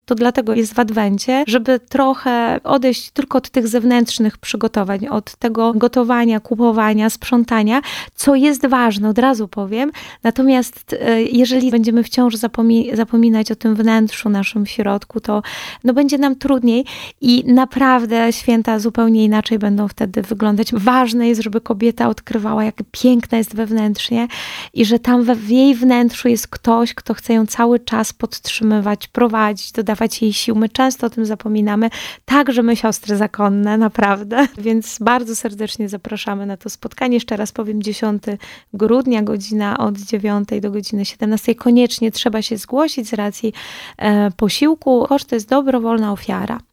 to dlatego jest w Adwencie, żeby trochę odejść tylko od tych zewnętrznych przygotowań, od tego gotowania, kupowania, sprzątania, co jest ważne, od razu powiem. Natomiast jeżeli będziemy wciąż zapominać o tym wnętrzu naszym w środku, to będzie nam trudniej i naprawdę święta zupełnie inaczej będą wtedy wyglądać. Ważne jest, żeby kobieta odkrywała, jak piękna jest wewnętrznie i że tam w jej wnętrzu jest ktoś, kto chce ją cały czas podtrzymywać, prowadzić, dodawać jej sił. My często o tym zapominamy, także my siostry zakonne, naprawdę. Więc bardzo serdecznie zapraszamy na to spotkanie. Jeszcze raz powiem, 10 grudnia, godzina od 9 do godziny 17. Koniecznie trzeba się zgłosić z racji posiłku. Koszt to jest dobrowolna ofiara.